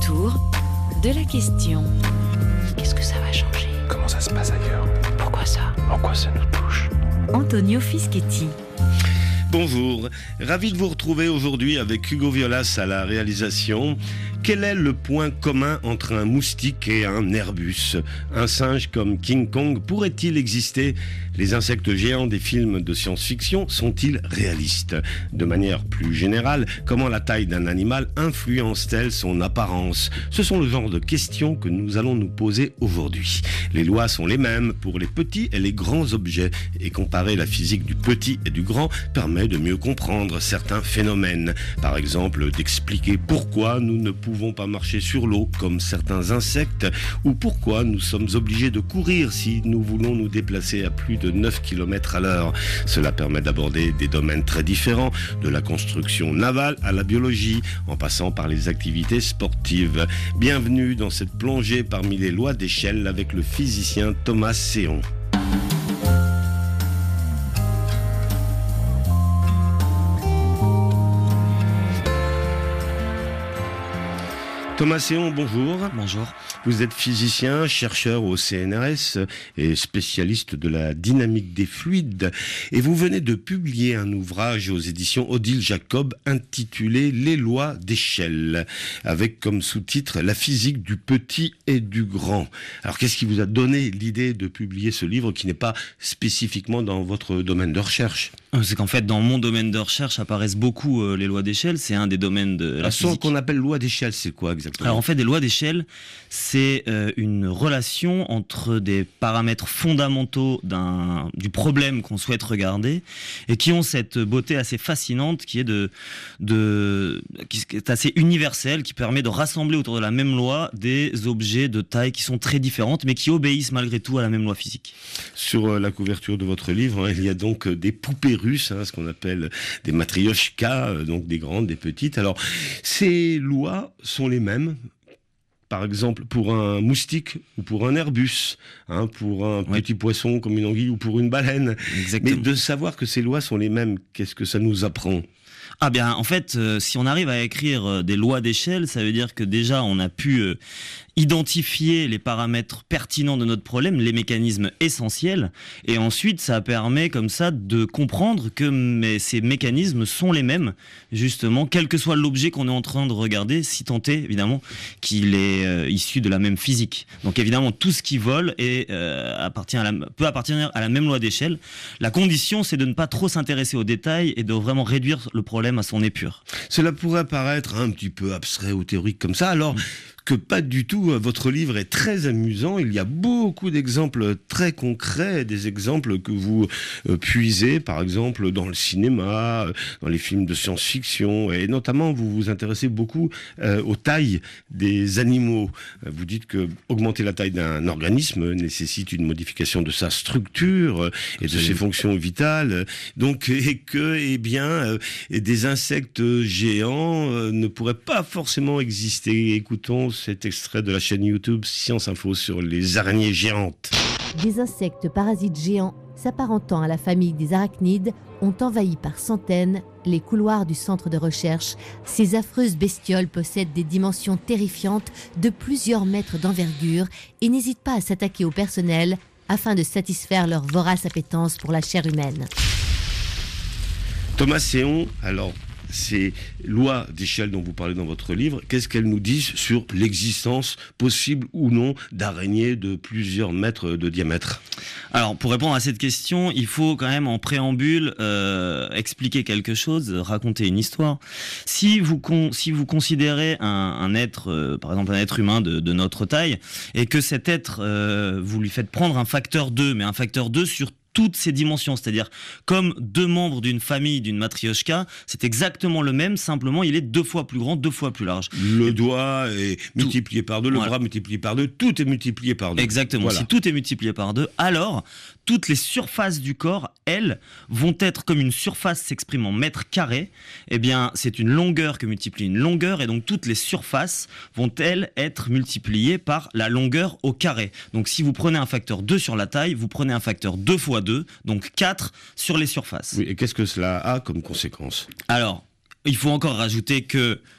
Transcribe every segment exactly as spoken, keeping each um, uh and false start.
autour de la question. Qu'est-ce que ça va changer? Comment ça se passe ailleurs? Pourquoi ça? En quoi ça nous touche? Antonio Fischetti. Bonjour, ravi de vous retrouver aujourd'hui avec Hugo Violas à la réalisation. Quel est le point commun entre un moustique et un Airbus? Un singe comme King Kong pourrait-il exister? Les insectes géants des films de science-fiction sont-ils réalistes? De manière plus générale, comment la taille d'un animal influence-t-elle son apparence? Ce sont le genre de questions que nous allons nous poser aujourd'hui. Les lois sont les mêmes pour les petits et les grands objets, et comparer la physique du petit et du grand permet de mieux comprendre certains phénomènes. Par exemple, d'expliquer pourquoi nous ne pouvons pas marcher sur l'eau comme certains insectes, ou pourquoi nous sommes obligés de courir si nous voulons nous déplacer à plus de neuf kilomètres à l'heure. Cela permet d'aborder des domaines très différents, de la construction navale à la biologie, en passant par les activités sportives. Bienvenue dans cette plongée parmi les lois d'échelle avec le physicien Thomas Séon. Thomas Séon, bonjour. Bonjour. Vous êtes physicien, chercheur au C N R S et spécialiste de la dynamique des fluides. Et vous venez de publier un ouvrage aux éditions Odile Jacob intitulé « Les lois d'échelle » avec comme sous-titre « La physique du petit et du grand ». Alors qu'est-ce qui vous a donné l'idée de publier ce livre qui n'est pas spécifiquement dans votre domaine de recherche? C'est qu'en fait, dans mon domaine de recherche apparaissent beaucoup euh, les lois d'échelle. C'est un des domaines de la Ce physique. qu'on appelle loi d'échelle, c'est quoi exactement? Alors en fait, des lois d'échelle, c'est euh, une relation entre des paramètres fondamentaux d'un, du problème qu'on souhaite regarder et qui ont cette beauté assez fascinante qui est de, de qui est assez universelle, qui permet de rassembler autour de la même loi des objets de taille qui sont très différentes, mais qui obéissent malgré tout à la même loi physique. Sur euh, la couverture de votre livre, hein, il y a donc euh, des poupées russes, hein, ce qu'on appelle des matrioshkas, euh, donc des grandes, des petites. Alors, ces lois sont les mêmes, par exemple, pour un moustique ou pour un Airbus, hein, pour un Ouais. petit poisson comme une anguille ou pour une baleine. Exactement. Mais de savoir que ces lois sont les mêmes, qu'est-ce que ça nous apprend? Ah bien, en fait, euh, si on arrive à écrire euh, des lois d'échelle, ça veut dire que déjà on a pu euh, identifier les paramètres pertinents de notre problème, les mécanismes essentiels, et ensuite ça permet comme ça de comprendre que mais, ces mécanismes sont les mêmes, justement, quel que soit l'objet qu'on est en train de regarder, si tant est évidemment qu'il est euh, issu de la même physique. Donc évidemment, tout ce qui vole est, euh, appartient à la, peut appartenir à la même loi d'échelle. La condition, c'est de ne pas trop s'intéresser aux détails et de vraiment réduire le problème à son épure. Cela pourrait paraître un petit peu abstrait ou théorique comme ça, alors que pas du tout. Votre livre est très amusant, il y a beaucoup d'exemples très concrets, des exemples que vous euh, puisez, par exemple, dans le cinéma, dans les films de science-fiction, et notamment vous vous intéressez beaucoup euh, aux tailles des animaux. Vous dites que augmenter la taille d'un organisme nécessite une modification de sa structure et de ses fonctions vitales, donc, et que, eh bien, euh, des insectes géants euh, ne pourraient pas forcément exister. Écoutons cet extrait de la chaîne YouTube Science Info sur les araignées géantes. Des insectes parasites géants s'apparentant à la famille des arachnides ont envahi par centaines les couloirs du centre de recherche. Ces affreuses bestioles possèdent des dimensions terrifiantes de plusieurs mètres d'envergure et n'hésitent pas à s'attaquer au personnel afin de satisfaire leur vorace appétence pour la chair humaine. Thomas Séon, alors, ces lois d'échelle dont vous parlez dans votre livre, qu'est-ce qu'elles nous disent sur l'existence possible ou non d'araignées de plusieurs mètres de diamètre? Alors, pour répondre à cette question, il faut quand même en préambule euh, expliquer quelque chose, raconter une histoire. Si vous con, si vous considérez un, un être, euh, par exemple un être humain de, de notre taille, et que cet être, euh, vous lui faites prendre un facteur deux, mais un facteur deux sur toutes ces dimensions, c'est-à-dire comme deux membres d'une famille, d'une matrioshka, c'est exactement le même, simplement il est deux fois plus grand, deux fois plus large. Le doigt est Tout. multiplié par deux, le Voilà. bras multiplié par deux, tout est multiplié par deux. Exactement, Voilà. si tout est multiplié par deux, alors toutes les surfaces du corps, elles, vont être comme une surface s'exprime en mètres carrés, eh bien c'est une longueur que multiplie une longueur, et donc toutes les surfaces vont elles être multipliées par la longueur au carré. Donc si vous prenez un facteur deux sur la taille, vous prenez un facteur deux fois deux, donc quatre sur les surfaces. Oui, et qu'est-ce que cela a comme conséquence? Alors, il faut encore rajouter que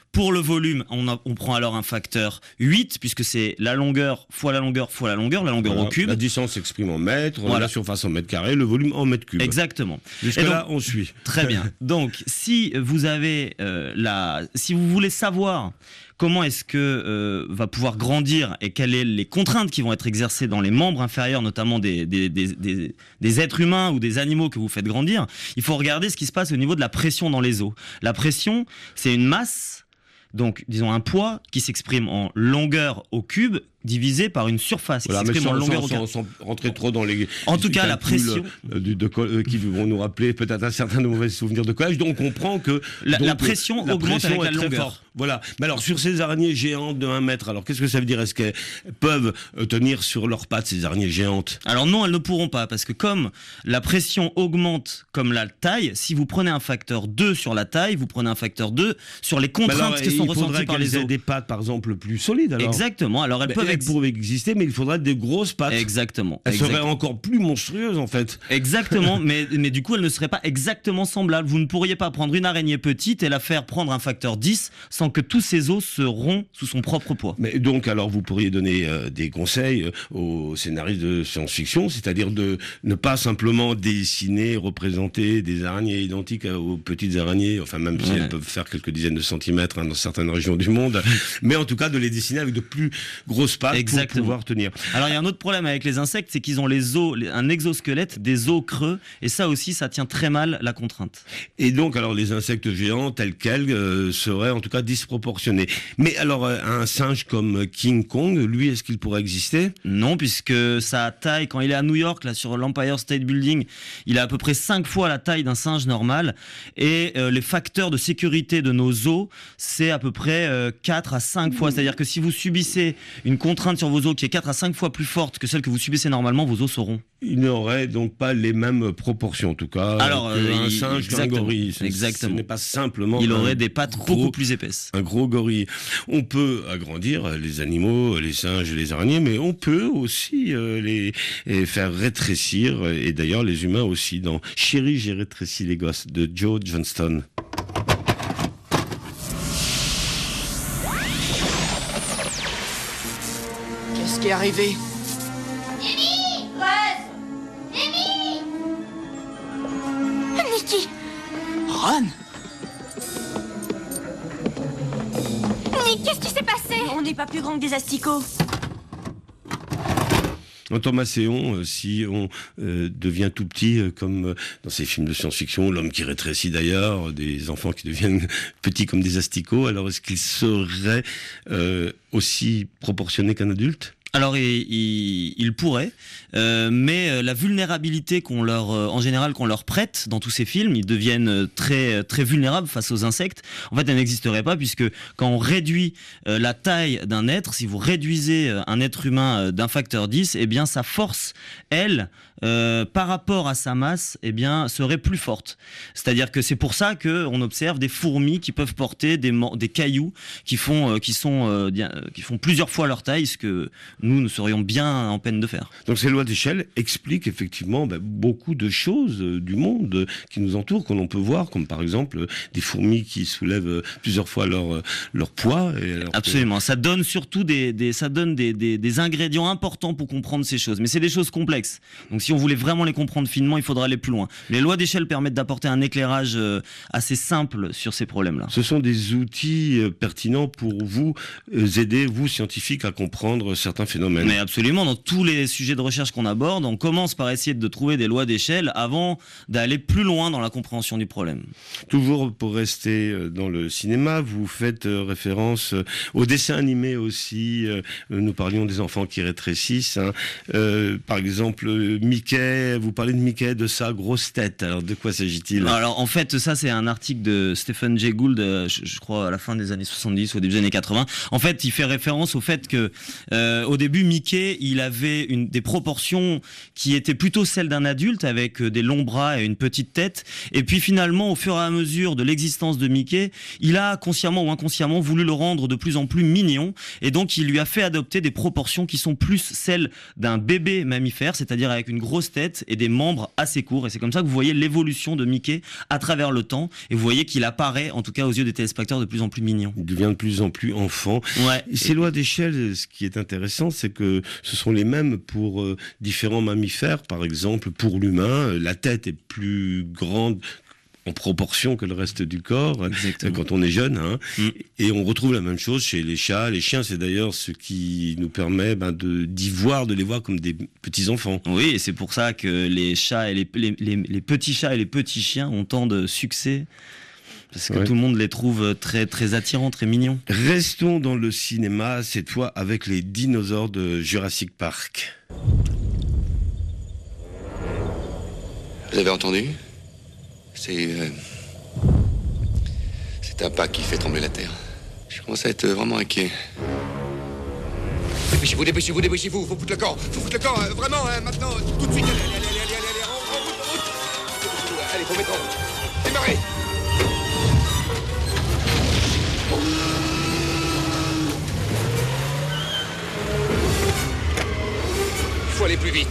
Pour le volume, on, a, on prend alors un facteur huit, puisque c'est la longueur fois la longueur fois la longueur, la longueur voilà. au cube. La distance s'exprime en mètres, Voilà. la surface en mètres carrés, le volume en mètres cubes. Exactement. Jusque Et donc- là, on suit. Très bien. Donc, si vous avez euh, la, si vous voulez savoir comment est-ce que euh, va pouvoir grandir et quelles sont les contraintes qui vont être exercées dans les membres inférieurs, notamment des, des, des, des, des êtres humains ou des animaux que vous faites grandir, il faut regarder ce qui se passe au niveau de la pression dans les os. La pression, c'est une masse, donc disons un poids qui s'exprime en longueur au cube divisé par une surface Voilà, qui mais s'exprime sans, en longueur sans, au sans, carré. sans rentrer trop dans les. En tout les cas, la calculs, pression- euh, du- de, co- euh, qui vont nous rappeler peut-être un certain de mauvais souvenirs de collège. Donc on comprend que La- donc, la pression la augmente pression avec est la très longueur. forte. Voilà. Mais alors sur ces araignées géantes de un mètre, alors qu'est-ce que ça veut dire? Est-ce qu'elles peuvent euh, tenir sur leurs pattes, ces araignées géantes? Alors non, elles ne pourront pas, parce que comme la pression augmente comme la taille, si vous prenez un facteur deux sur la taille, vous prenez un facteur deux sur les Mais contraintes alors, qui sont il ressenties faudrait par qu'elles les aient os. des pattes, par exemple, plus solides. Alors. Exactement, alors elles Mais peuvent... elles ex- pourraient exister, mais il faudrait des grosses pattes. Exactement. Elles exactement. seraient encore plus monstrueuses en fait. Exactement, mais, mais du coup, elles ne seraient pas exactement semblables. Vous ne pourriez pas prendre une araignée petite et la faire prendre un facteur dix sans que tous ses os se rompent sous son propre poids. Mais donc, alors, vous pourriez donner euh, des conseils euh, aux scénaristes de science-fiction, c'est-à-dire de ne pas simplement dessiner, représenter des araignées identiques à- aux petites araignées, enfin même si Ouais. elles peuvent faire quelques dizaines de centimètres hein, dans certaines régions du monde, mais en tout cas de les dessiner avec de plus grosses pattes Exactement. pour pouvoir tenir. Alors il y a un autre problème avec les insectes, c'est qu'ils ont les os, les- un exosquelette, des os creux, et ça aussi, ça tient très mal la contrainte. Et donc, alors, les insectes géants tels quels euh, seraient en tout cas disproportionnés. Mais alors, euh, un singe comme King Kong, lui, est-ce qu'il pourrait exister? Non, puisque sa taille, quand il est à New York, là, sur l'Empire State Building, il a à peu près cinq fois la taille d'un singe normal. Et euh, les facteurs de sécurité de nos os, c'est à peu près euh, quatre à cinq fois. C'est-à-dire que si vous subissez une contrainte sur vos os qui est quatre à cinq fois plus forte que celle que vous subissez normalement, vos os seront. Il n'aurait donc pas les mêmes proportions, en tout cas. Alors, que euh, un il- singe qu'un exactement, gorille. Ce- exactement. Ce n'est pas simplement. Il un aurait des pattes gros- beaucoup plus épaisses. Un gros gorille. On peut agrandir les animaux, les singes et les araignées, mais on peut aussi euh, les, les faire rétrécir. Et d'ailleurs, les humains aussi. Dans Chérie, j'ai rétréci les gosses de Joe Johnston. Qu'est-ce qui est arrivé? Nicky, Ron? Nick, qu'est-ce qui s'est passé? On n'est pas plus grand que des asticots. En Thomaséon, euh, si on euh, devient tout petit, euh, comme euh, dans ces films de science-fiction, l'homme qui rétrécit d'ailleurs, des enfants qui deviennent petits comme des asticots, alors est-ce qu'il serait euh, aussi proportionné qu'un adulte ? Alors, il, il, il pourrait, euh, mais euh, la vulnérabilité qu'on leur, euh, en général, qu'on leur prête dans tous ces films, ils deviennent euh, très, très vulnérables face aux insectes. En fait, elle n'existerait pas puisque quand on réduit euh, la taille d'un être, si vous réduisez euh, un être humain euh, d'un facteur dix, eh bien, sa force, elle, euh, par rapport à sa masse, eh bien, serait plus forte. C'est-à-dire que c'est pour ça que on observe des fourmis qui peuvent porter des, des cailloux qui font, euh, qui sont, euh, qui font plusieurs fois leur taille, ce que nous, nous serions bien en peine de faire. Donc ces lois d'échelle expliquent effectivement ben, beaucoup de choses euh, du monde euh, qui nous entoure, que l'on peut voir, comme par exemple euh, des fourmis qui soulèvent euh, plusieurs fois leur, euh, leur poids. Et alors que- Absolument. Ça donne surtout des, des, ça donne des, des, des ingrédients importants pour comprendre ces choses. Mais c'est des choses complexes. Donc si on voulait vraiment les comprendre finement, il faudra aller plus loin. Les lois d'échelle permettent d'apporter un éclairage euh, assez simple sur ces problèmes-là. Ce sont des outils euh, pertinents pour vous euh, aider, vous scientifiques, à comprendre certains phénomènes. Mais absolument, dans tous les sujets de recherche qu'on aborde, on commence par essayer de trouver des lois d'échelle avant d'aller plus loin dans la compréhension du problème. Toujours pour rester euh, dans le cinéma, vous faites euh, référence euh, aux dessins animés aussi. euh, Nous parlions des enfants qui rétrécissent. Hein. Euh, par exemple, euh, Mickey, vous parlez de Mickey, de sa grosse tête. Alors, de quoi s'agit-il ? Alors en fait, ça c'est un article de Stephen Jay Gould, euh, je, je crois à la fin des années soixante-dix ou au début des années quatre-vingts. En fait, il fait référence au fait que euh, aux au début, Mickey, il avait une, des proportions qui étaient plutôt celles d'un adulte, avec des longs bras et une petite tête. Et puis finalement, au fur et à mesure de l'existence de Mickey, il a consciemment ou inconsciemment voulu le rendre de plus en plus mignon. Et donc, il lui a fait adopter des proportions qui sont plus celles d'un bébé mammifère, c'est-à-dire avec une grosse tête et des membres assez courts. Et c'est comme ça que vous voyez l'évolution de Mickey à travers le temps. Et vous voyez qu'il apparaît, en tout cas aux yeux des téléspectateurs, de plus en plus mignon. Il devient de plus en plus enfant. Ouais. Et ces lois d'échelle, ce qui est intéressant, c'est que ce sont les mêmes pour euh, différents mammifères. Par exemple, pour l'humain, la tête est plus grande en proportion que le reste du corps. Exactement. Quand on est jeune. Hein. Mm. Et on retrouve la même chose chez les chats. Les chiens, c'est d'ailleurs ce qui nous permet ben, de, d'y voir, de les voir comme des petits-enfants. Oui, et c'est pour ça que les chats et les, les, les, les petits chats et les petits chiens ont tant de succès. Parce que ouais. tout le monde les trouve très, très attirants, très mignons. Restons dans le cinéma, cette fois avec les dinosaures de Jurassic Park. Vous avez entendu ? C'est... Euh, c'est un pas qui fait trembler la terre. Je commence à être vraiment inquiet. Dépêchez-vous, dépêchez-vous, dépêchez-vous. Faut foutre le camp. Faut foutre le camp, euh, vraiment, hein, maintenant, tout de suite. Allez, allez, allez, allez, allez, allez, en route, en route. Allez, faut mettre en route. Démarrez. Il faut aller plus vite.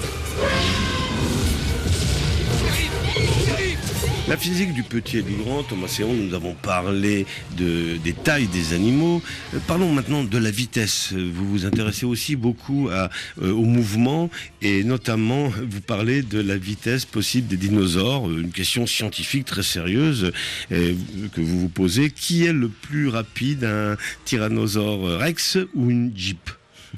La physique du petit et du grand, Thomas Séon, nous avons parlé de, des tailles des animaux. Euh, parlons maintenant de la vitesse. Vous vous intéressez aussi beaucoup à, euh, au mouvement et notamment vous parlez de la vitesse possible des dinosaures. Une question scientifique très sérieuse euh, que vous vous posez. Qui est le plus rapide, un tyrannosaure Rex ou une Jeep ?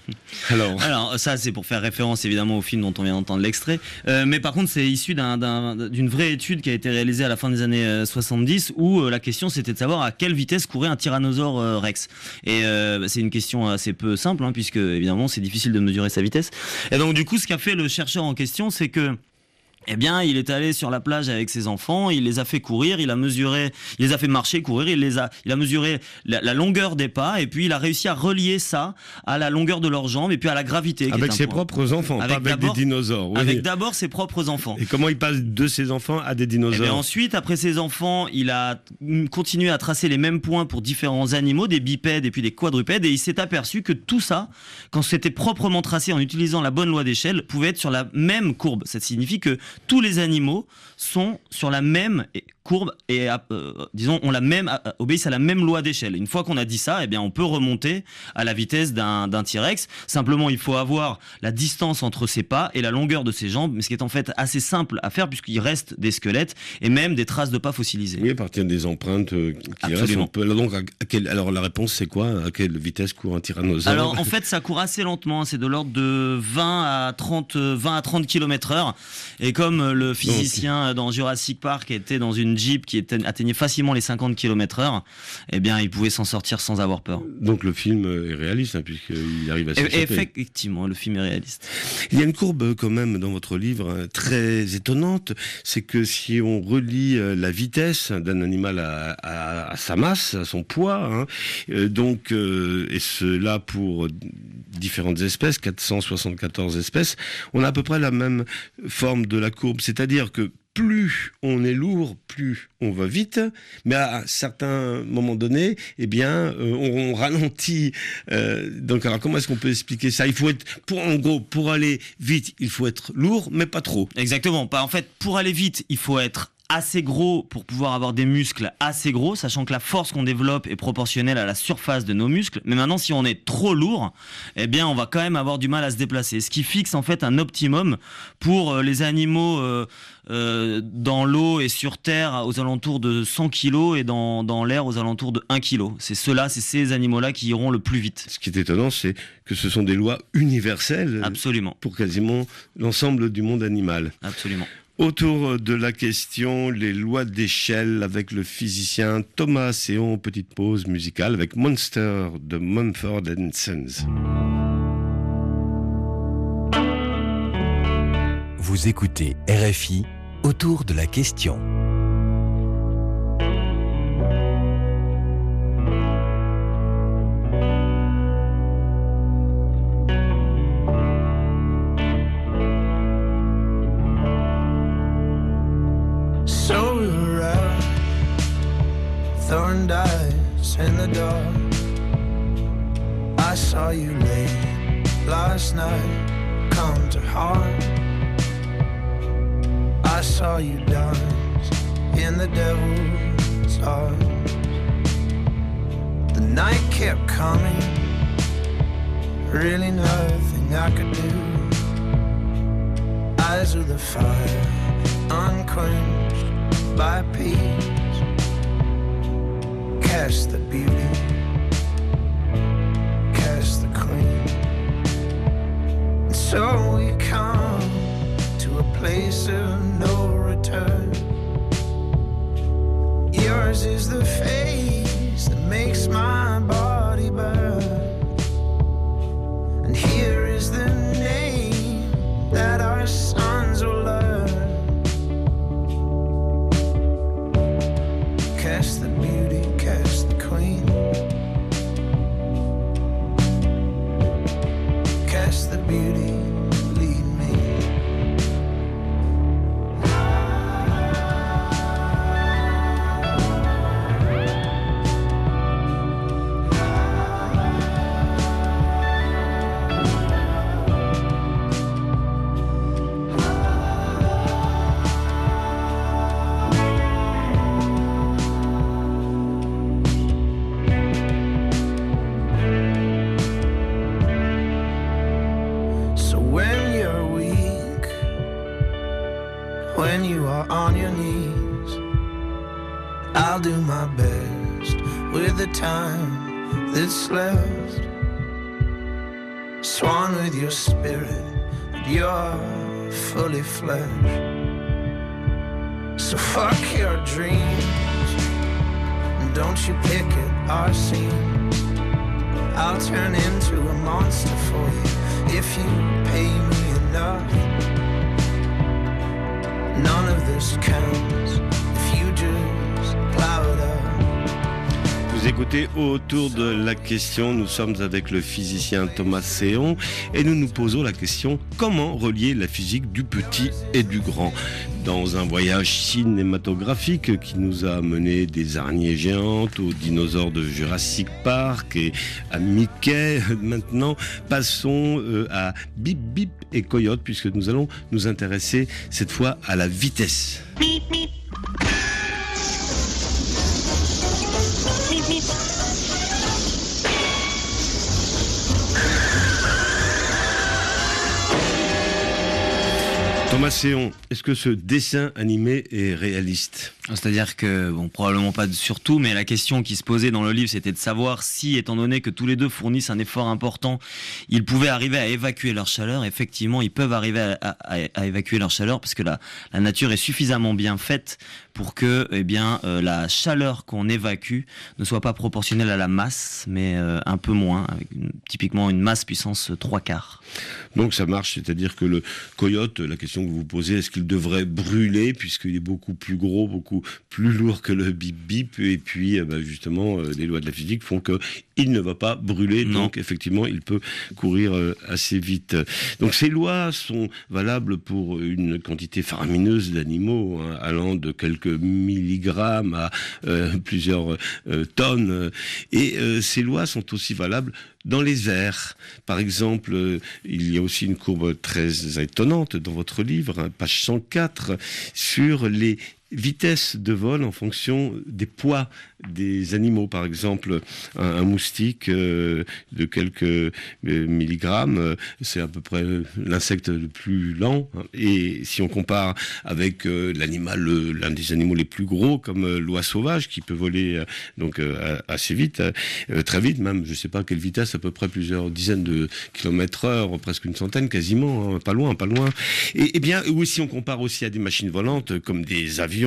Alors. Alors ça c'est pour faire référence évidemment au film dont on vient d'entendre l'extrait, euh, mais par contre c'est issu d'un, d'un, d'une vraie étude qui a été réalisée à la fin des années euh, soixante-dix où euh, la question c'était de savoir à quelle vitesse courait un tyrannosaure euh, Rex. Et euh, c'est une question assez peu simple hein, puisque évidemment c'est difficile de mesurer sa vitesse. Et donc du coup ce qu'a fait le chercheur en question c'est que eh bien, il est allé sur la plage avec ses enfants, il les a fait courir, il a mesuré, il les a fait marcher, courir, il les a, il a mesuré la, la longueur des pas et puis il a réussi à relier ça à la longueur de leurs jambes et puis à la gravité. Avec ses point. propres enfants, avec pas avec des dinosaures. Oui. Avec d'abord ses propres enfants. Et comment il passe de ses enfants à des dinosaures ? Et ensuite, après ses enfants, il a continué à tracer les mêmes points pour différents animaux, des bipèdes et puis des quadrupèdes, et il s'est aperçu que tout ça, quand c'était proprement tracé en utilisant la bonne loi d'échelle, pouvait être sur la même courbe. Ça signifie que tous les animaux sont sur la même courbe et euh, disons on la même euh, obéissent à la même loi d'échelle. Une fois qu'on a dit ça, eh bien on peut remonter à la vitesse d'un, d'un T-Rex. Simplement, il faut avoir la distance entre ses pas et la longueur de ses jambes, mais ce qui est en fait assez simple à faire puisqu'il reste des squelettes et même des traces de pas fossilisées. Oui, à partir des empreintes euh, qui Absolument. restent. On peut, donc, à, à quel, alors la réponse c'est quoi ? À quelle vitesse court un tyrannosaure ? Alors en fait, ça court assez lentement. C'est de l'ordre de vingt à trente kilomètres heure. Et comme le physicien dans Jurassic Park était dans une Jeep qui atteignait facilement les cinquante kilomètres heure, eh bien, il pouvait s'en sortir sans avoir peur. Donc le film est réaliste, hein, puisqu'il arrive à s'échapper. Effectivement, le film est réaliste. Il y a une courbe quand même dans votre livre hein, très étonnante, c'est que si on relie euh, la vitesse d'un animal à, à, à sa masse, à son poids, hein, euh, donc, euh, et cela pour différentes espèces, quatre cent soixante-quatorze espèces, on a à peu près la même forme de la courbe, c'est-à-dire que plus on est lourd, plus on va vite, mais à un certain moment donné, eh bien, euh, on, on ralentit. Euh, donc, alors, comment est-ce qu'on peut expliquer ça ? Il faut être, pour, en gros, pour aller vite, il faut être lourd, mais pas trop. Exactement. En fait, pour aller vite, il faut être assez gros pour pouvoir avoir des muscles assez gros, sachant que la force qu'on développe est proportionnelle à la surface de nos muscles. Mais maintenant, si on est trop lourd, eh bien, on va quand même avoir du mal à se déplacer. Ce qui fixe en fait un optimum pour les animaux euh, euh, dans l'eau et sur terre aux alentours de cent kilos et dans, dans l'air aux alentours de un kilo. C'est ceux-là, c'est ces animaux-là qui iront le plus vite. Ce qui est étonnant, c'est que ce sont des lois universelles. Absolument. Pour quasiment l'ensemble du monde animal. Absolument. Autour de la question, les lois d'échelle avec le physicien Thomas Séon, petite pause musicale avec Monster de Mumford and Sons. Vous écoutez R F I autour de la question. heart. I saw you late last night, come to heart. I saw you dance in the devil's arms. The night kept coming, really nothing I could do. Eyes of the fire, unquenched by peace. Cast the beauty, cast the queen. And so we come to a place of no return. Yours is the face that makes my body burn. And here is the name that our sons will learn. Cast the beauty, cast the queen. Cast the beauty, lead me. When you are on your knees, I'll do my best with the time that's left. Swan with your spirit, but you're fully fledged. So fuck your dreams, and don't you pick at our seams. I'll turn into a monster for you if you pay me enough. None of this counts if you just plow it up. Vous écoutez Autour de la question, nous sommes avec le physicien Thomas Séon et nous nous posons la question: comment relier la physique du petit et du grand? Dans un voyage cinématographique qui nous a mené des araignées géantes aux dinosaures de Jurassic Park et à Mickey, maintenant passons à Bip Bip et Coyote, puisque nous allons nous intéresser cette fois à la vitesse. Bip, bip. Thomas Séon, est-ce que ce dessin animé est réaliste? C'est-à-dire que, bon, probablement pas sur tout, mais la question qui se posait dans le livre, c'était de savoir si, étant donné que tous les deux fournissent un effort important, ils pouvaient arriver à évacuer leur chaleur. Effectivement, ils peuvent arriver à, à, à évacuer leur chaleur parce que la, la nature est suffisamment bien faite pour que, eh bien, euh, la chaleur qu'on évacue ne soit pas proportionnelle à la masse, mais euh, un peu moins, avec une, typiquement une masse puissance trois quarts. Donc ça marche, c'est-à-dire que le coyote, la question que vous vous posez, est-ce qu'il devrait brûler puisqu'il est beaucoup plus gros, beaucoup plus lourd que le bip bip, et puis bah, justement euh, les lois de la physique font que il ne va pas brûler, non. Donc effectivement il peut courir euh, assez vite. Donc ces lois sont valables pour une quantité faramineuse d'animaux, hein, allant de quelques milligrammes à euh, plusieurs euh, tonnes, et euh, ces lois sont aussi valables dans les airs. Par exemple, euh, il y a aussi une courbe très étonnante dans votre livre, hein, page cent quatre, sur les vitesse de vol en fonction des poids des animaux. Par exemple, un, un moustique euh, de quelques euh, milligrammes, euh, c'est à peu près l'insecte le plus lent. Hein. Et si on compare avec euh, l'animal, le, l'un des animaux les plus gros, comme euh, l'oie sauvage, qui peut voler euh, donc euh, assez vite, euh, très vite même, je ne sais pas à quelle vitesse, à peu près plusieurs dizaines de kilomètres heure, presque une centaine quasiment, hein, pas loin, pas loin. Et, et bien, ou si on compare aussi à des machines volantes, comme des avions,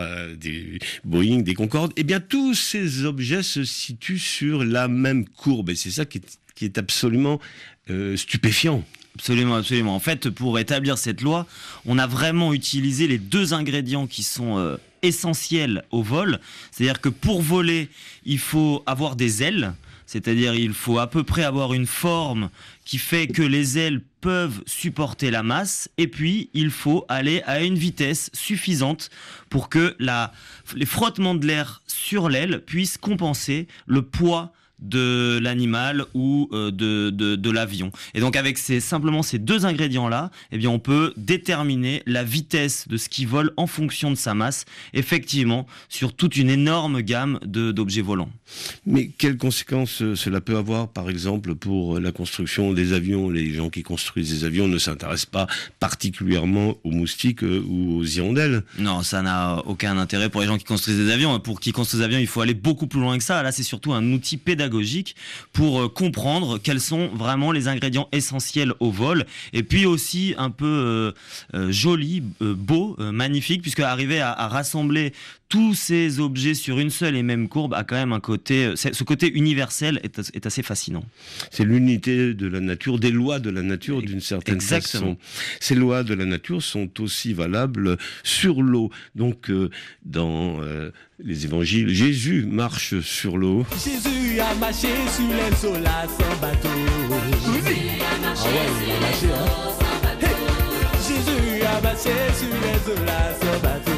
des Boeing, des Concorde, eh bien tous ces objets se situent sur la même courbe, et c'est ça qui est, qui est absolument euh, stupéfiant. Absolument, absolument. En fait, pour établir cette loi, on a vraiment utilisé les deux ingrédients qui sont euh, essentiels au vol. C'est-à-dire que pour voler, il faut avoir des ailes, c'est-à-dire il faut à peu près avoir une forme qui fait que les ailes peuvent supporter la masse, et puis il faut aller à une vitesse suffisante pour que la, les frottements de l'air sur l'aile puissent compenser le poids de l'animal ou euh, de, de, de l'avion. Et donc avec ces, simplement ces deux ingrédients-là, eh bien on peut déterminer la vitesse de ce qui vole en fonction de sa masse, effectivement, sur toute une énorme gamme de, d'objets volants. Mais quelles conséquences cela peut avoir, par exemple, pour la construction des avions? Les gens qui construisent des avions ne s'intéressent pas particulièrement aux moustiques ou aux hirondelles. Non, ça n'a aucun intérêt pour les gens qui construisent des avions. Pour qui construisent des avions, il faut aller beaucoup plus loin que ça. Là, c'est surtout un outil pédagogique pour comprendre quels sont vraiment les ingrédients essentiels au vol. Et puis aussi un peu euh, euh, joli, euh, beau, euh, magnifique, puisque arriver à, à rassembler tous ces objets sur une seule et même courbe a quand même un côté, ce côté universel est, est assez fascinant. C'est l'unité de la nature, des lois de la nature d'une certaine Exactement. façon. Ces lois de la nature sont aussi valables sur l'eau. Donc euh, dans euh, les évangiles, Jésus marche sur l'eau. Jésus a marché sur les solas sans bateau. Jésus a marché sur les solas sans bateau. Jésus a marché sur les solas sans bateau.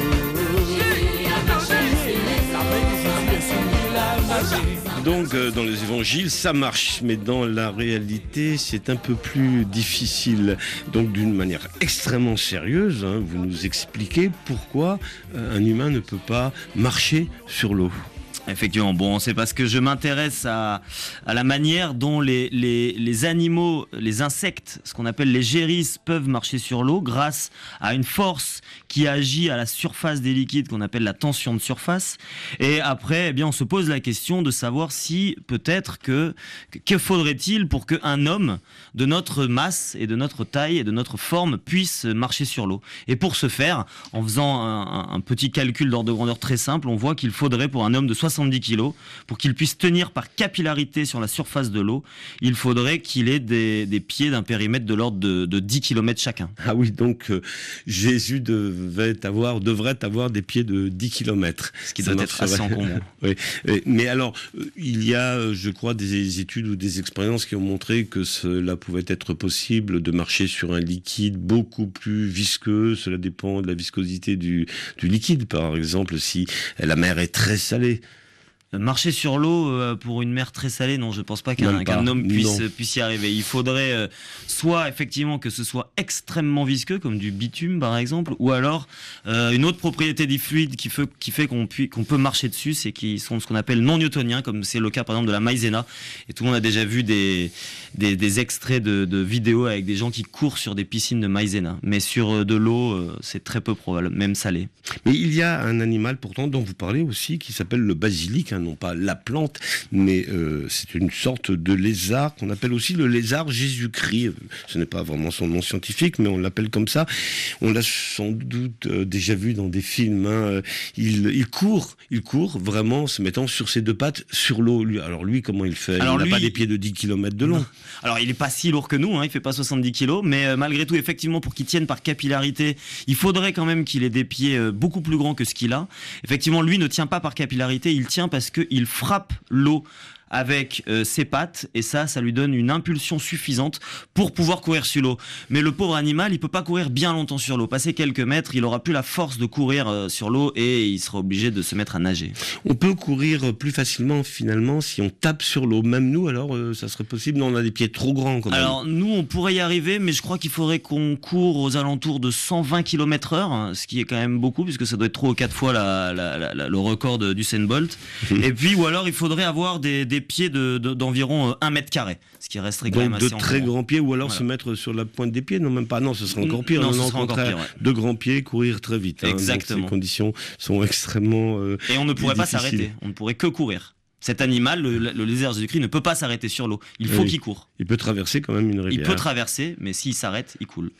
Donc euh, dans les évangiles ça marche, mais dans la réalité c'est un peu plus difficile. Donc d'une manière extrêmement sérieuse, hein, vous nous expliquez pourquoi euh, un humain ne peut pas marcher sur l'eau. Effectivement, bon, c'est parce que je m'intéresse à, à la manière dont les, les, les animaux, les insectes, ce qu'on appelle les gérisses, peuvent marcher sur l'eau grâce à une force qui agit à la surface des liquides qu'on appelle la tension de surface. Et après, eh bien, on se pose la question de savoir si peut-être que, que faudrait-il pour qu'un homme de notre masse et de notre taille et de notre forme puisse marcher sur l'eau. Et pour ce faire, en faisant un, un petit calcul d'ordre de grandeur très simple, on voit qu'il faudrait pour un homme de soixante-dix kilos, pour qu'il puisse tenir par capillarité sur la surface de l'eau, il faudrait qu'il ait des, des pieds d'un périmètre de l'ordre de, de dix kilomètres chacun. Ah oui, donc euh, Jésus devait avoir, devrait avoir des pieds de dix kilomètres. Ce qui doit être assez encombrant. Oui. Mais alors, il y a, je crois, des études ou des expériences qui ont montré que cela pouvait être possible de marcher sur un liquide beaucoup plus visqueux. Cela dépend de la viscosité du, du liquide. Par exemple, si la mer est très salée. Marcher sur l'eau euh, pour une mer très salée, non, je pense pas qu'un, qu'un homme puisse, puisse y arriver. Il faudrait euh, soit effectivement que ce soit extrêmement visqueux, comme du bitume par exemple, ou alors euh, une autre propriété des fluides qui fait, qui fait qu'on, puis, qu'on peut marcher dessus, c'est qu'ils sont ce qu'on appelle non newtoniens, comme c'est le cas par exemple de la maïzena. Et tout le monde a déjà vu des, des, des extraits de, de vidéos avec des gens qui courent sur des piscines de maïzena. Mais sur de l'eau, euh, c'est très peu probable, même salée. Mais il y a un animal pourtant dont vous parlez aussi qui s'appelle le basilic, hein, non pas la plante, mais euh, c'est une sorte de lézard qu'on appelle aussi le lézard Jésus-Christ. Ce n'est pas vraiment son nom scientifique, mais on l'appelle comme ça. On l'a sans doute euh, déjà vu dans des films. Hein. Il, il court, il court vraiment se mettant sur ses deux pattes sur l'eau. Lui, alors lui, comment il fait? Alors il n'a lui, pas des pieds de dix kilomètres de long. Non. Alors il n'est pas si lourd que nous, hein, il fait pas soixante-dix kilos, mais euh, malgré tout, effectivement, pour qu'il tienne par capillarité, il faudrait quand même qu'il ait des pieds euh, beaucoup plus grands que ce qu'il a. Effectivement, lui ne tient pas par capillarité, il tient parce qu'il frappe l'eau avec euh, ses pattes, et ça, ça lui donne une impulsion suffisante pour pouvoir courir sur l'eau. Mais le pauvre animal, il peut pas courir bien longtemps sur l'eau. Passer quelques mètres, il aura plus la force de courir euh, sur l'eau et il sera obligé de se mettre à nager. On peut courir plus facilement finalement si on tape sur l'eau. Même nous, alors, euh, ça serait possible? Non, on a des pieds trop grands quand même. Alors nous, on pourrait y arriver, mais je crois qu'il faudrait qu'on court aux alentours de cent vingt kilomètres heure, hein, ce qui est quand même beaucoup, puisque ça doit être trois ou quatre fois la, la, la, la, le record de, d'Usain Bolt. Et puis, ou alors, il faudrait avoir des, des pieds de, de, d'environ un mètre carré, ce qui resterait quand donc même assez de très grands pieds, ou alors voilà. Se mettre sur la pointe des pieds. Non, même pas. Non, ce serait encore pire. Non, non, ce non serait encore pire, ouais. De grands pieds, courir très vite. Hein. Exactement. Donc, ces conditions sont extrêmement euh, et on ne pourrait difficiles. Pas s'arrêter. On ne pourrait que courir. Cet animal, le, le lézard Jésus-Christ, ne peut pas s'arrêter sur l'eau. Il faut oui. qu'il court. Il peut traverser quand même une rivière. Il peut traverser, mais s'il s'arrête, il coule.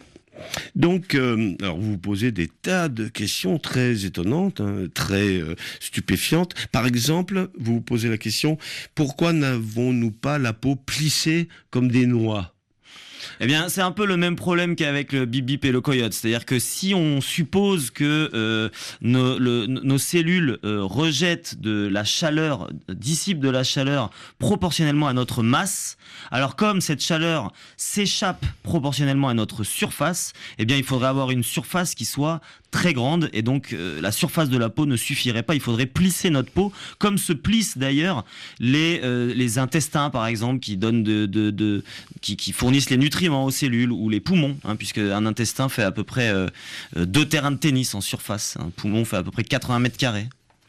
Donc, euh, alors vous vous posez des tas de questions très étonnantes, hein, très euh, stupéfiantes. Par exemple, vous vous posez la question, pourquoi n'avons-nous pas la peau plissée comme des noix ? Eh bien, c'est un peu le même problème qu'avec le bip bip et le coyote. C'est-à-dire que si on suppose que euh, nos, le, nos cellules euh, rejettent de la chaleur, dissipent de la chaleur proportionnellement à notre masse, alors comme cette chaleur s'échappe proportionnellement à notre surface, eh bien, il faudrait avoir une surface qui soit très grande et donc euh, la surface de la peau ne suffirait pas. Il faudrait plisser notre peau comme se plissent d'ailleurs les euh, les intestins par exemple qui donnent de, de, de qui, qui fournissent les nutriments aux cellules ou les poumons hein, puisque un intestin fait à peu près euh, deux terrains de tennis en surface. Un poumon fait à peu près quatre-vingts mètres carrés.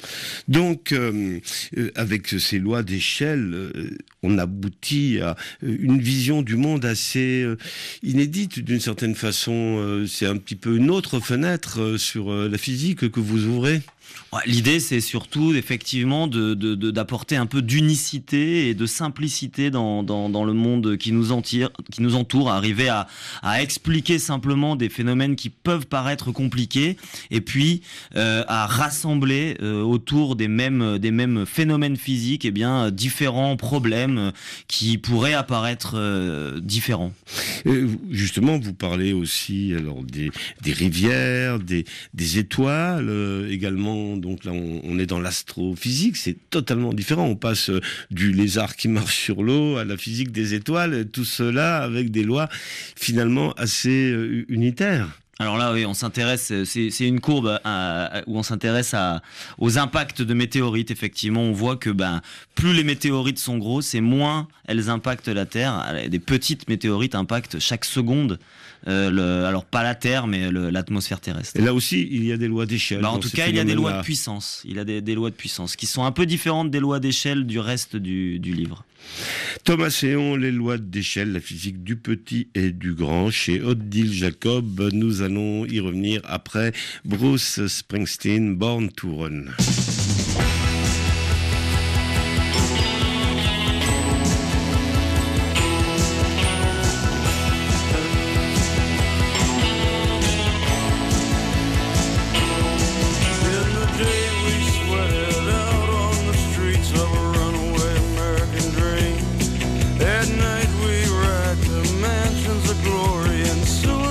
Donc, euh, euh, avec ces lois d'échelle, euh, on aboutit à une vision du monde assez euh, inédite d'une certaine façon. Euh, c'est un petit peu une autre fenêtre euh, sur euh, la physique que vous ouvrez. Ouais, l'idée, c'est surtout effectivement de, de, de, d'apporter un peu d'unicité et de simplicité dans, dans, dans le monde qui nous entoure, qui nous entoure, arriver à, à expliquer simplement des phénomènes qui peuvent paraître compliqués, et puis euh, à rassembler euh, autour des mêmes, des mêmes phénomènes physiques, eh bien différents problèmes qui pourraient apparaître euh, différents. Euh, justement, vous parlez aussi alors des, des rivières, des, des étoiles euh, également. Donc là, on, on est dans l'astrophysique, c'est totalement différent. On passe euh, du lézard qui marche sur l'eau à la physique des étoiles, tout cela avec des lois finalement assez euh, unitaires. Alors là, oui, on s'intéresse, c'est, c'est une courbe à, à, où on s'intéresse à, aux impacts de météorites. Effectivement, on voit que ben, plus les météorites sont grosses et moins elles impactent la Terre. Des petites météorites impactent chaque seconde, euh, le, alors pas la Terre, mais le, l'atmosphère terrestre. Et là aussi, il y a des lois d'échelle. Bah, en tout cas, il y a des lois de puissance. Il y a des, des lois de puissance qui sont un peu différentes des lois d'échelle du reste du, du livre. Thomas Séon, les lois d'échelle, la physique du petit et du grand, chez Odile Jacob. Nous allons y revenir après Bruce Springsteen, Born to Run.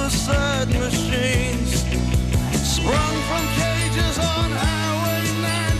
Sprung from cages on Highway nine.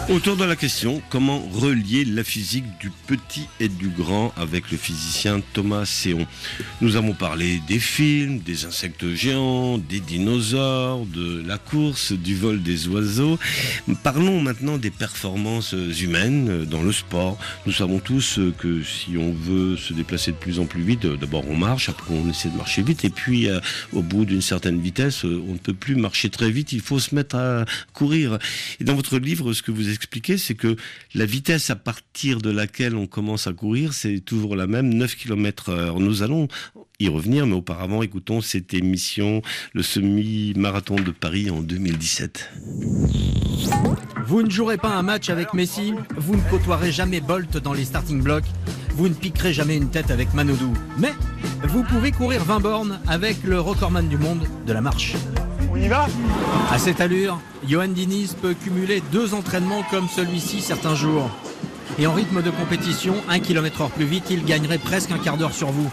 Autour de la question, comment relier la physique du petit et du grand avec le physicien Thomas Séon. Nous avons parlé des films, des insectes géants, des dinosaures, de la course, du vol des oiseaux. Parlons maintenant des performances humaines dans le sport. Nous savons tous que si on veut se déplacer de plus en plus vite, d'abord on marche, après on essaie de marcher vite, et puis euh, au bout d'une certaine vitesse, on ne peut plus marcher très vite, il faut se mettre à courir. Et dans votre livre, ce que vous expliquer, c'est que la vitesse à partir de laquelle on commence à courir, c'est toujours la même, neuf kilomètres heure. Nous allons y revenir, mais auparavant, écoutons cette émission, le semi-marathon de Paris en deux mille dix-sept. Vous ne jouerez pas un match avec Messi, vous ne côtoierez jamais Bolt dans les starting blocks, vous ne piquerez jamais une tête avec Manodou. Mais vous pouvez courir vingt bornes avec le recordman du monde de la marche. On y va ? À cette allure, Johan Diniz peut cumuler deux entraînements comme celui-ci certains jours. Et en rythme de compétition, un kilomètre heure plus vite, il gagnerait presque un quart d'heure sur vous.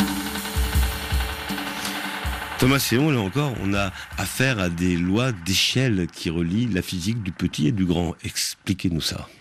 Thomas Séon, là encore, on a affaire à des lois d'échelle qui relient la physique du petit et du grand. Expliquez-nous ça.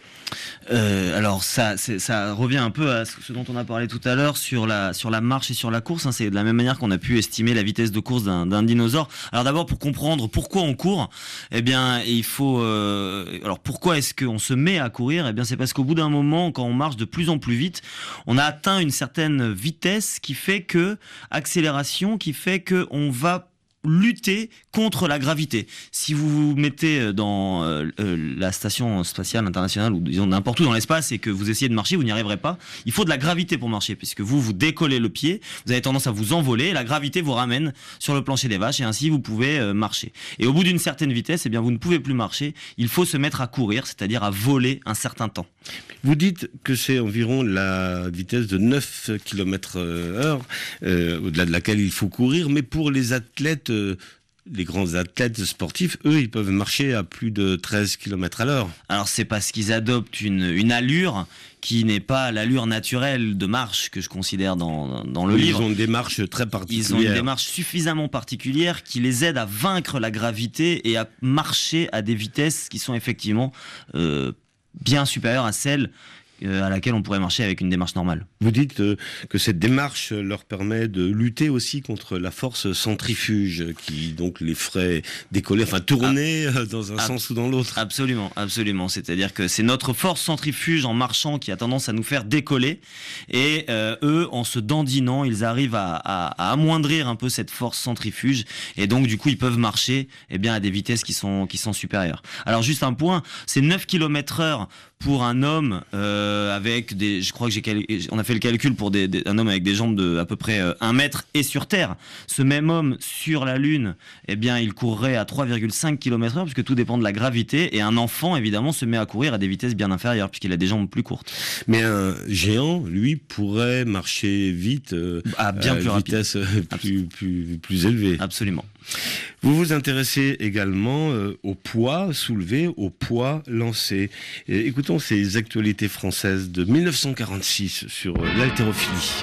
Euh, alors ça, c'est, ça revient un peu à ce dont on a parlé tout à l'heure sur la sur la marche et sur la course. Hein. C'est de la même manière qu'on a pu estimer la vitesse de course d'un, d'un dinosaure. Alors d'abord, pour comprendre pourquoi on court, eh bien il faut. Euh, alors pourquoi est-ce qu'on se met à courir ? Eh bien c'est parce qu'au bout d'un moment, quand on marche de plus en plus vite, on a atteint une certaine vitesse qui fait que accélération, qui fait que on va lutter contre la gravité. Si vous vous mettez dans euh, la station spatiale internationale ou disons n'importe où dans l'espace et que vous essayez de marcher, vous n'y arriverez pas. Il faut de la gravité pour marcher puisque vous vous décollez le pied, vous avez tendance à vous envoler et la gravité vous ramène sur le plancher des vaches et ainsi vous pouvez euh, marcher. Et au bout d'une certaine vitesse, eh bien vous ne pouvez plus marcher, il faut se mettre à courir, c'est-à-dire à voler un certain temps. Vous dites que c'est environ la vitesse de neuf kilomètres heure, euh, au-delà de laquelle il faut courir, mais pour les athlètes, euh, les grands athlètes sportifs, eux, ils peuvent marcher à plus de treize kilomètres à l'heure. Alors c'est parce qu'ils adoptent une, une allure qui n'est pas l'allure naturelle de marche que je considère dans, dans le Ils livre. Ils ont une démarche très particulière. Ils ont une démarche suffisamment particulière qui les aide à vaincre la gravité et à marcher à des vitesses qui sont effectivement euh, bien supérieures à celles euh, à laquelle on pourrait marcher avec une démarche normale. Vous dites euh, que cette démarche leur permet de lutter aussi contre la force centrifuge qui donc les ferait décoller, enfin tourner ah, dans un ah, sens ou dans l'autre. Absolument, absolument. C'est-à-dire que c'est notre force centrifuge en marchant qui a tendance à nous faire décoller et euh, eux, en se dandinant, ils arrivent à, à, à amoindrir un peu cette force centrifuge et donc du coup ils peuvent marcher eh bien, à des vitesses qui sont, qui sont supérieures. Alors juste un point, c'est neuf kilomètres heure pour un homme euh, avec des, je crois que j'ai cal... on a fait le calcul pour des, des, un homme avec des jambes de à peu près euh, un mètre et sur Terre. Ce même homme sur la Lune, eh bien, il courrait à trois virgule cinq kilomètres heure puisque tout dépend de la gravité et un enfant évidemment se met à courir à des vitesses bien inférieures puisqu'il a des jambes plus courtes. Mais un géant, lui, pourrait marcher vite euh, à bien plus rapide, vitesse plus, plus, plus élevée. Absolument. Vous vous intéressez également euh, au poids soulevé, au poids lancé. Et écoutons ces actualités françaises de mille neuf cent quarante-six sur euh, l'haltérophilie.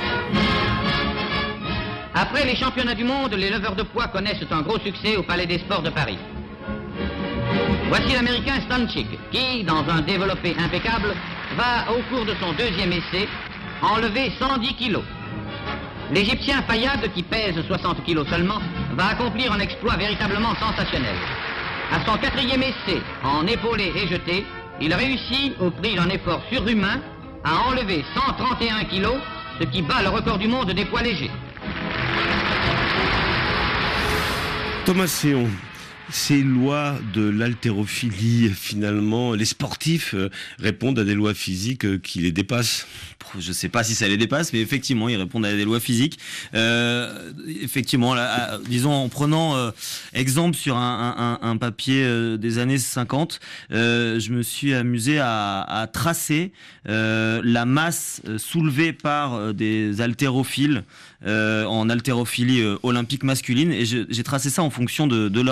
Après les championnats du monde, les leveurs de poids connaissent un gros succès au Palais des Sports de Paris. Voici l'Américain Stanchik, qui, dans un développé impeccable, va, au cours de son deuxième essai, enlever cent dix kilos. L'Égyptien Fayad, qui pèse soixante kilos seulement, va accomplir un exploit véritablement sensationnel. À son quatrième essai, en épaulé et jeté, il réussit, au prix d'un effort surhumain, à enlever cent trente et un kilos, ce qui bat le record du monde des poids légers. Thomas Séon, ces lois de l'haltérophilie, finalement, les sportifs répondent à des lois physiques qui les dépassent. Je ne sais pas si ça les dépasse, mais effectivement, ils répondent à des lois physiques. Euh, effectivement, là, à, disons en prenant euh, exemple sur un, un, un papier euh, des années cinquante, euh, je me suis amusé à, à tracer euh, la masse soulevée par euh, des haltérophiles euh, en haltérophilie euh, olympique masculine, et je, j'ai tracé ça en fonction de, de leur taille.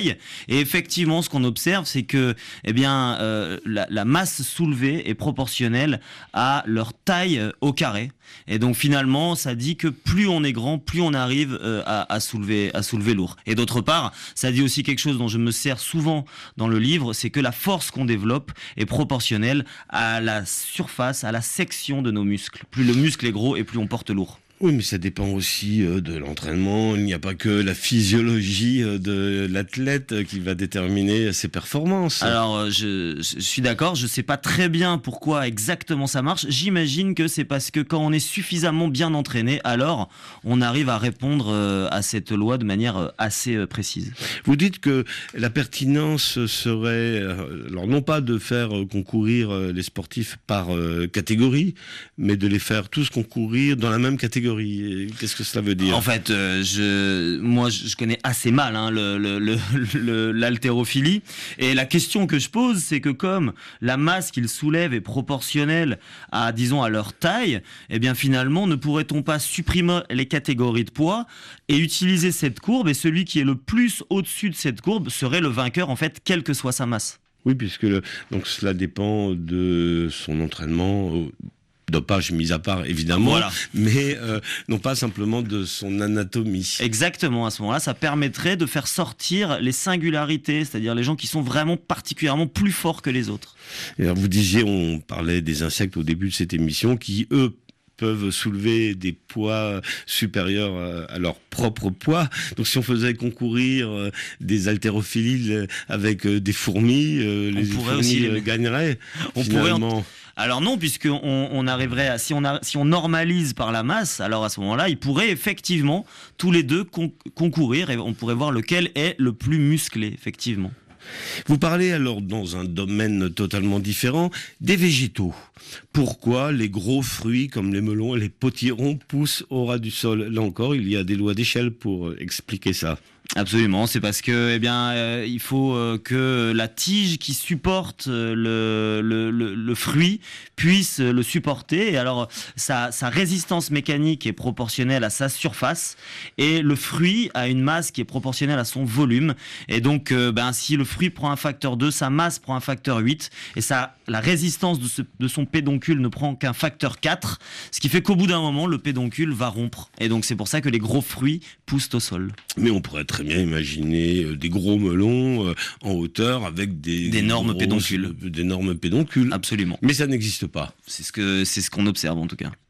taille. Et effectivement, ce qu'on observe, c'est que eh bien, euh, la, la masse soulevée est proportionnelle à leur taille euh, au carré. Et donc finalement, ça dit que plus on est grand, plus on arrive euh, à, à soulever, à soulever lourd. Et d'autre part, ça dit aussi quelque chose dont je me sers souvent dans le livre, c'est que la force qu'on développe est proportionnelle à la surface, à la section de nos muscles. Plus le muscle est gros et plus on porte lourd. Oui, mais ça dépend aussi euh, de l'entraînement. Il n'y a pas que la physiologie euh, de l'athlète qui va déterminer ses performances. Alors, euh, je, je suis d'accord, je sais pas très bien pourquoi exactement ça marche. J'imagine que c'est parce que quand on est suffisamment bien entraîné, alors on arrive à répondre euh, à cette loi de manière euh, assez euh, précise. Vous dites que la pertinence serait, euh, alors non pas de faire euh, concourir euh, les sportifs par euh, catégorie, mais de les faire tous concourir dans la même catégorie. Qu'est-ce que cela veut dire ? En fait, euh, je, moi, je connais assez mal hein, le, le, le, le, l'haltérophilie. Et la question que je pose, c'est que comme la masse qu'ils soulèvent est proportionnelle à, disons, à leur taille, eh bien finalement, ne pourrait-on pas supprimer les catégories de poids et utiliser cette courbe, et celui qui est le plus au-dessus de cette courbe serait le vainqueur, en fait, quelle que soit sa masse. Oui, puisque le, donc cela dépend de son entraînement. Dopage mis à part, évidemment, voilà. mais euh, non pas simplement de son anatomie. Exactement, à ce moment-là, ça permettrait de faire sortir les singularités, c'est-à-dire les gens qui sont vraiment particulièrement plus forts que les autres. Et alors vous disiez, on parlait des insectes au début de cette émission, qui, eux, peuvent soulever des poids supérieurs à leur propre poids. Donc si on faisait concourir des haltérophiles avec des fourmis, les fourmis aussi gagneraient on finalement. Pourrait en... Alors non, puisqu'on on arriverait à, si on, a, si on normalise par la masse, alors à ce moment-là, ils pourraient effectivement tous les deux con- concourir et on pourrait voir lequel est le plus musclé, effectivement. Vous parlez alors, dans un domaine totalement différent, des végétaux. Pourquoi les gros fruits comme les melons et les potirons poussent au ras du sol ? Là encore, il y a des lois d'échelle pour expliquer ça. Absolument, c'est parce que eh bien euh, il faut euh, que la tige qui supporte euh, le, le, le, le fruit puisse le supporter. Et alors sa, sa résistance mécanique est proportionnelle à sa surface et le fruit a une masse qui est proportionnelle à son volume. Et donc euh, ben, si le fruit prend un facteur deux, sa masse prend un facteur huit et ça, la résistance de, ce, de son pédoncule ne prend qu'un facteur quatre, ce qui fait qu'au bout d'un moment le pédoncule va rompre. Et donc c'est pour ça que les gros fruits poussent au sol. Mais on pourrait très bien imaginer des gros melons en hauteur avec des d'énormes pédoncules. D'énormes pédoncules. Absolument. Mais ça n'existe pas. C'est ce que c'est ce qu'on observe en tout cas.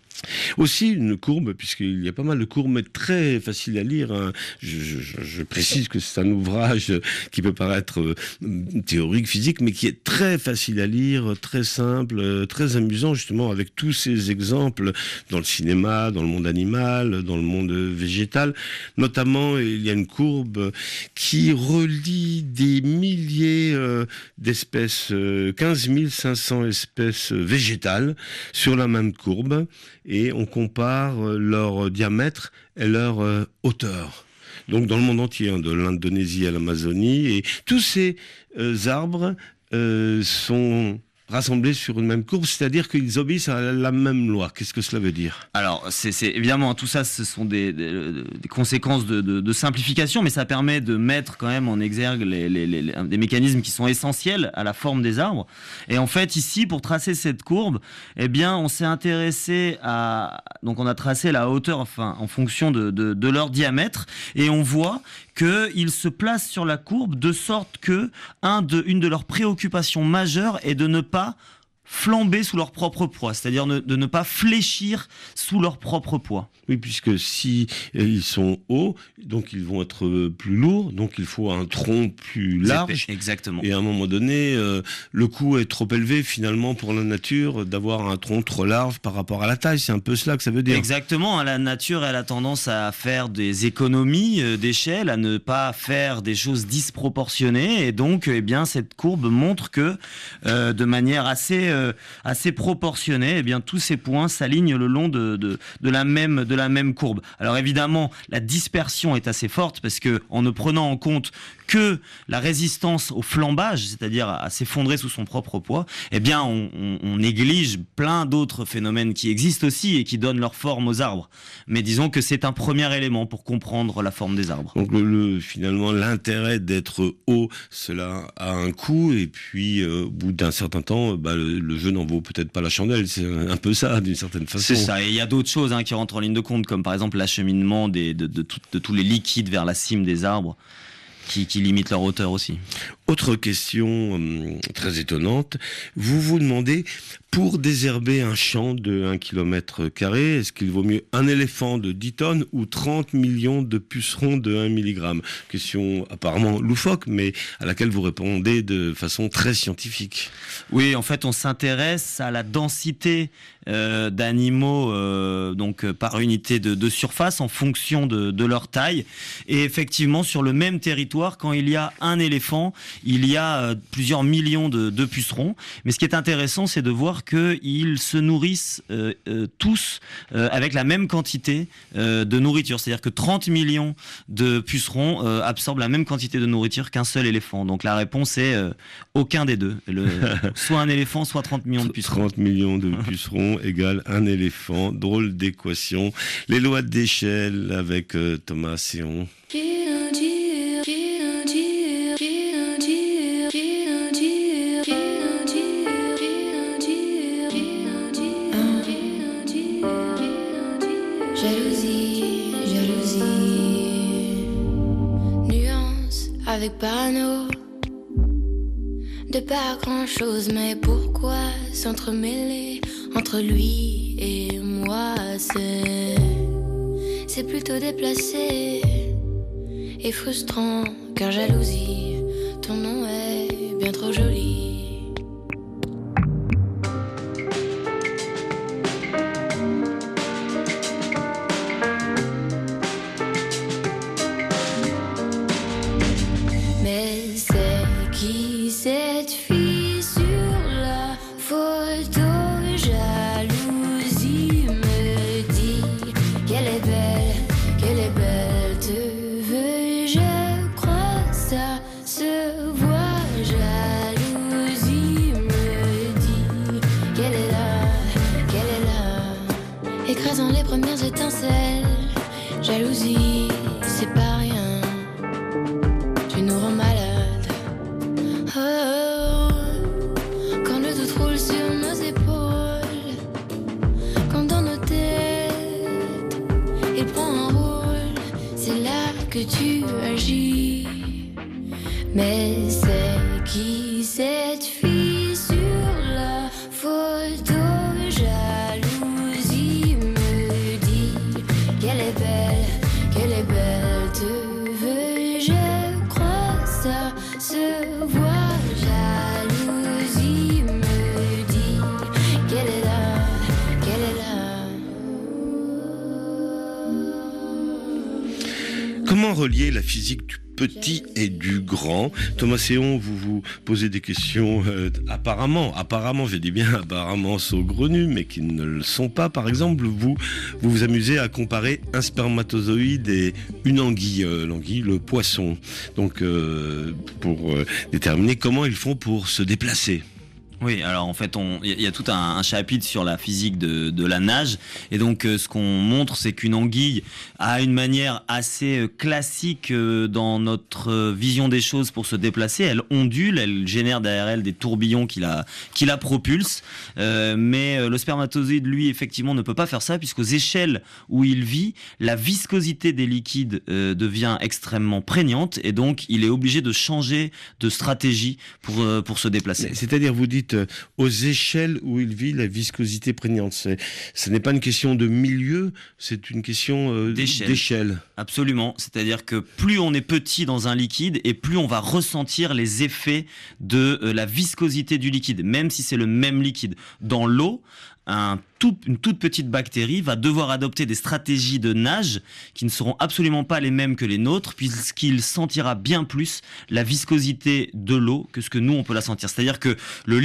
Aussi une courbe, puisqu'il y a pas mal de courbes, mais très facile à lire. Hein. Je, je, je précise que c'est un ouvrage qui peut paraître euh, théorique, physique, mais qui est très facile à lire, très simple, euh, très amusant, justement, avec tous ces exemples dans le cinéma, dans le monde animal, dans le monde végétal. Notamment, il y a une courbe qui relie des milliers euh, d'espèces, euh, quinze mille cinq cents espèces végétales sur la même courbe. Et on compare leur diamètre et leur euh, hauteur. Donc dans le monde entier, hein, de l'Indonésie à l'Amazonie. Et tous ces euh, arbres euh, sont rassemblés sur une même courbe, c'est-à-dire qu'ils obéissent à la même loi. Qu'est-ce que cela veut dire ? Alors, c'est, c'est évidemment, tout ça, ce sont des, des, des conséquences de, de, de simplification, mais ça permet de mettre quand même en exergue les, les, les, les, des mécanismes qui sont essentiels à la forme des arbres. Et en fait, ici, pour tracer cette courbe, eh bien, on s'est intéressé à... Donc, on a tracé la hauteur, enfin, en fonction de, de, de leur diamètre, et on voit qu'ils se placent sur la courbe de sorte que un de, une de leurs préoccupations majeures est de ne pas flamber sous leur propre poids, c'est-à-dire de, de ne pas fléchir sous leur propre poids. Oui, puisque si ils sont hauts, donc ils vont être plus lourds, donc il faut un tronc plus large. Exactement. Et à un moment donné, euh, le coût est trop élevé finalement pour la nature d'avoir un tronc trop large par rapport à la taille. C'est un peu cela que ça veut dire. Exactement. La nature, elle a tendance à faire des économies d'échelle, à ne pas faire des choses disproportionnées. Et donc, eh bien, cette courbe montre que, euh, de manière assez euh, assez proportionné. Eh bien, tous ces points s'alignent le long de, de, de, la même, de la même courbe. Alors évidemment, la dispersion est assez forte parce que en ne prenant en compte que la résistance au flambage, c'est-à-dire à s'effondrer sous son propre poids, eh bien, on, on, on néglige plein d'autres phénomènes qui existent aussi et qui donnent leur forme aux arbres. Mais disons que c'est un premier élément pour comprendre la forme des arbres. Donc le, le, finalement, l'intérêt d'être haut, cela a un coût, et puis euh, au bout d'un certain temps, bah, le, le jeu n'en vaut peut-être pas la chandelle. C'est un peu ça, d'une certaine façon. C'est ça, et il y a d'autres choses hein, qui rentrent en ligne de compte, comme par exemple l'acheminement des, de, de, de, de tous les liquides vers la cime des arbres. Qui, qui limitent leur hauteur aussi. Autre question euh, très étonnante, vous vous demandez, pour désherber un champ de un kilomètre carré, est-ce qu'il vaut mieux un éléphant de dix tonnes ou trente millions de pucerons de un milligramme? Question apparemment loufoque, mais à laquelle vous répondez de façon très scientifique. Oui, en fait, on s'intéresse à la densité euh, d'animaux euh, donc euh, par unité de, de surface en fonction de, de leur taille. Et effectivement, sur le même territoire, quand il y a un éléphant, il y a euh, plusieurs millions de, de pucerons. Mais ce qui est intéressant, c'est de voir qu'ils se nourrissent euh, euh, tous euh, avec la même quantité euh, de nourriture. C'est-à-dire que trente millions de pucerons euh, absorbent la même quantité de nourriture qu'un seul éléphant. Donc la réponse est euh, aucun des deux. Le, soit un éléphant, soit trente millions de pucerons. trente millions de pucerons égale un éléphant. Drôle d'équation. Les lois d'échelle avec euh, Thomas Séon. Jalousie, jalousie, nuance avec parano, de pas grand chose, mais pourquoi s'entremêler entre lui et moi? C'est, c'est plutôt déplacé et frustrant, car jalousie, ton nom est bien trop joli. Écrasant les premières étincelles, jalousie, c'est pas rien, tu nous rends malade. Oh, quand le doute roule sur nos épaules, comme dans nos têtes, il prend un rôle, c'est là que tu agis. Mais c'est qui cette fille sur la photo? Jalousie me dit qu'elle est belle, qu'elle est belle. Te veux, je crois ça se voit. Jalousie me dit qu'elle est là, qu'elle est là. Comment relier la physique du petit et du grand? Thomas Séon, vous vous posez des questions euh, apparemment, apparemment, je dis bien apparemment saugrenues, mais qui ne le sont pas. Par exemple, vous vous, vous amusez à comparer un spermatozoïde et une anguille, euh, l'anguille, le poisson. Donc, euh, pour euh, déterminer comment ils font pour se déplacer. Oui, alors en fait, il y, y a tout un, un chapitre sur la physique de, de la nage. Et donc, euh, ce qu'on montre, c'est qu'une anguille a une manière assez euh, classique euh, dans notre euh, vision des choses pour se déplacer. Elle ondule, elle génère derrière elle des tourbillons qui la, qui la propulsent. Euh, mais euh, le spermatozoïde, lui, effectivement, ne peut pas faire ça, puisqu'aux échelles où il vit, la viscosité des liquides euh, devient extrêmement prégnante. Et donc, il est obligé de changer de stratégie pour, euh, pour se déplacer. C'est-à-dire, vous dites, aux échelles où il vit, la viscosité prégnante. C'est, ce n'est pas une question de milieu, c'est une question euh, d'échelle. d'échelle. Absolument. C'est-à-dire que plus on est petit dans un liquide et plus on va ressentir les effets de euh, la viscosité du liquide, même si c'est le même liquide. Dans l'eau, un tout, une toute petite bactérie va devoir adopter des stratégies de nage qui ne seront absolument pas les mêmes que les nôtres, puisqu'il sentira bien plus la viscosité de l'eau que ce que nous on peut la sentir. C'est-à-dire que le liquide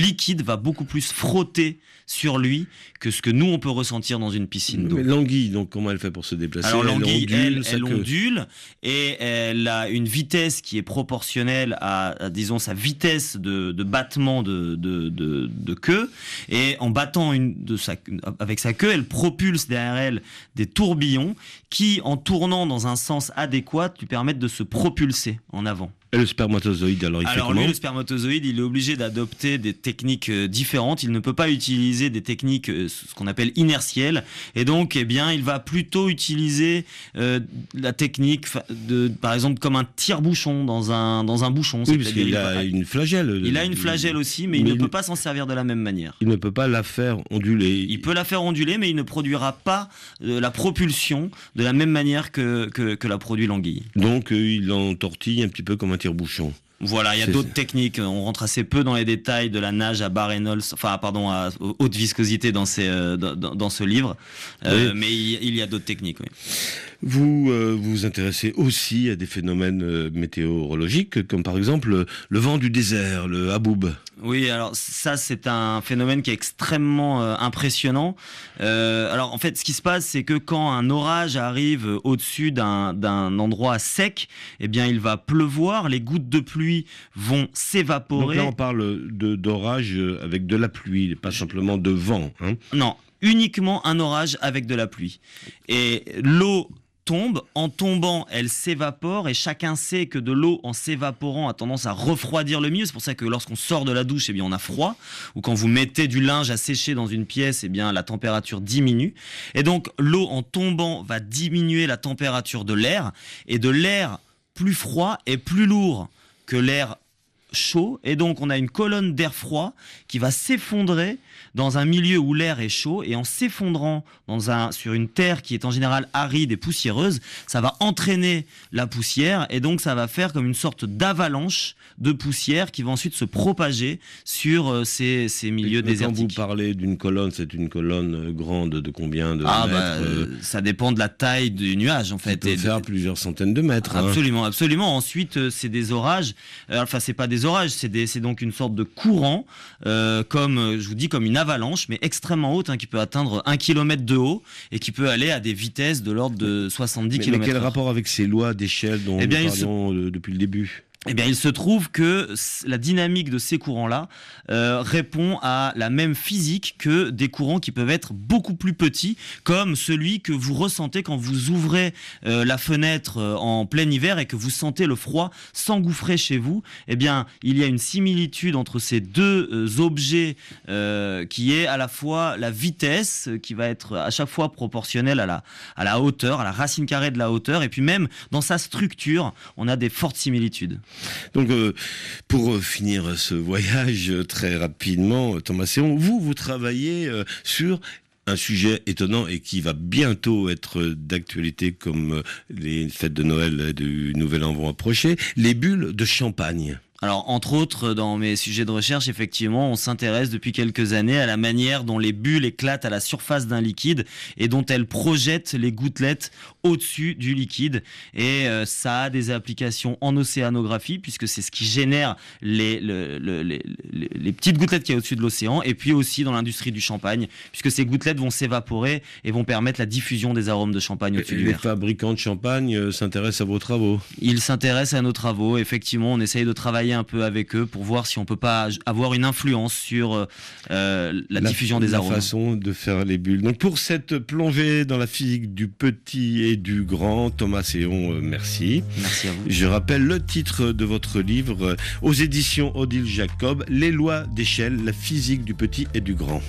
liquide va beaucoup plus frotter sur lui que ce que nous on peut ressentir dans une piscine d'eau. Mais l'anguille, donc comment elle fait pour se déplacer? Alors l'anguille, elle, elle, elle ondule et elle a une vitesse qui est proportionnelle à, à disons, sa vitesse de, de battement de, de, de, de queue. Et en battant une, de sa, avec sa queue, elle propulse derrière elle des tourbillons qui, en tournant dans un sens adéquat, lui permettent de se propulser en avant. Et le spermatozoïde, alors il alors fait comment? lui, le spermatozoïde, il est obligé d'adopter des techniques euh, différentes. Il ne peut pas utiliser des techniques, euh, ce qu'on appelle inertielles. Et donc, eh bien, il va plutôt utiliser euh, la technique, de, par exemple, comme un tire-bouchon dans un, dans un bouchon. Oui, parce qu'il a une flagelle. Il a une flagelle aussi, mais, mais il ne il... peut pas s'en servir de la même manière. Il ne peut pas la faire onduler. Il peut la faire onduler, mais il ne produira pas euh, la propulsion de la même manière que, que, que la produit l'anguille. Donc, euh, il entortille un petit peu comme un tire-bouchon. Voilà, il y a d'autres techniques. On rentre assez peu dans les détails de la nage à bas Reynolds, enfin, pardon, à haute viscosité dans, ces, euh, dans, dans ce livre. Euh, oui. Mais il, il y a d'autres techniques, oui. Vous euh, vous intéressez aussi à des phénomènes euh, météorologiques, comme par exemple le, le vent du désert, le haboub. Oui, alors ça, c'est un phénomène qui est extrêmement euh, impressionnant. Euh, alors, en fait, ce qui se passe, c'est que quand un orage arrive au-dessus d'un, d'un endroit sec, eh bien, il va pleuvoir, les gouttes de pluie vont s'évaporer. Donc là, on parle de, d'orage avec de la pluie, pas simplement de vent. Hein. Non, uniquement un orage avec de la pluie. Et l'eau tombe, en tombant, elle s'évapore et chacun sait que de l'eau en s'évaporant a tendance à refroidir le milieu. C'est pour ça que lorsqu'on sort de la douche, eh bien on a froid, ou quand vous mettez du linge à sécher dans une pièce, eh bien la température diminue. Et donc l'eau en tombant va diminuer la température de l'air, et de l'air plus froid est plus lourd que l'air chaud, et donc on a une colonne d'air froid qui va s'effondrer dans un milieu où l'air est chaud, et en s'effondrant dans un, sur une terre qui est en général aride et poussiéreuse, ça va entraîner la poussière, et donc ça va faire comme une sorte d'avalanche de poussière qui va ensuite se propager sur euh, ces, ces milieux Mais désertiques. Quand vous parlez d'une colonne, c'est une colonne grande de combien de ah mètres bah, euh, Ça dépend de la taille du nuage en fait. Ça peut faire de... plusieurs centaines de mètres. Absolument, hein. absolument. Ensuite, euh, c'est des orages. Euh, enfin, c'est pas des orages, c'est, des, c'est donc une sorte de courant, euh, comme euh, je vous dis, comme une avalanche, mais extrêmement haute, hein, qui peut atteindre un kilomètre de haut et qui peut aller à des vitesses de l'ordre de soixante-dix kilomètres heure. Mais quel rapport avec ces lois d'échelle dont eh bien, nous parlions se... depuis le début? Eh bien, il se trouve que la dynamique de ces courants-là euh, répond à la même physique que des courants qui peuvent être beaucoup plus petits, comme celui que vous ressentez quand vous ouvrez euh, la fenêtre euh, en plein hiver et que vous sentez le froid s'engouffrer chez vous. Eh bien, il y a une similitude entre ces deux euh, objets euh, qui est à la fois la vitesse, qui va être à chaque fois proportionnelle à la, à la hauteur, à la racine carrée de la hauteur, et puis même dans sa structure, on a des fortes similitudes. Donc, euh, pour euh, finir ce voyage euh, très rapidement, Thomas Séon, vous, vous travaillez euh, sur un sujet étonnant et qui va bientôt être d'actualité comme euh, les fêtes de Noël et du Nouvel An vont approcher, les bulles de champagne. Alors, entre autres, dans mes sujets de recherche, effectivement, on s'intéresse depuis quelques années à la manière dont les bulles éclatent à la surface d'un liquide et dont elles projettent les gouttelettes au-dessus du liquide. Et euh, ça a des applications en océanographie, puisque c'est ce qui génère les, le, le, les, les, les petites gouttelettes qu'il y a au-dessus de l'océan, et puis aussi dans l'industrie du champagne, puisque ces gouttelettes vont s'évaporer et vont permettre la diffusion des arômes de champagne au-dessus du verre. Les fabricants de champagne euh, s'intéressent à vos travaux? Ils s'intéressent à nos travaux. Effectivement, on essaye de travailler un peu avec eux pour voir si on peut pas avoir une influence sur euh, la, la diffusion des la arômes. La façon de faire les bulles. Donc pour cette plongée dans la physique du petit et du grand, Thomas Séon, euh, merci. Merci à vous. Je rappelle le titre de votre livre euh, aux éditions Odile Jacob, Les lois d'échelle, la physique du petit et du grand.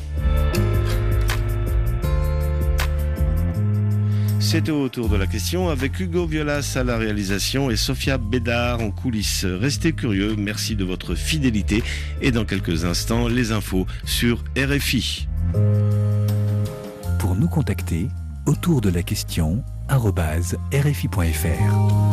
C'était autour de la question avec Hugo Violas à la réalisation et Sophia Bédard en coulisses. Restez curieux, merci de votre fidélité et dans quelques instants, les infos sur R F I. Pour nous contacter, autour de la question arobase r f i point f r.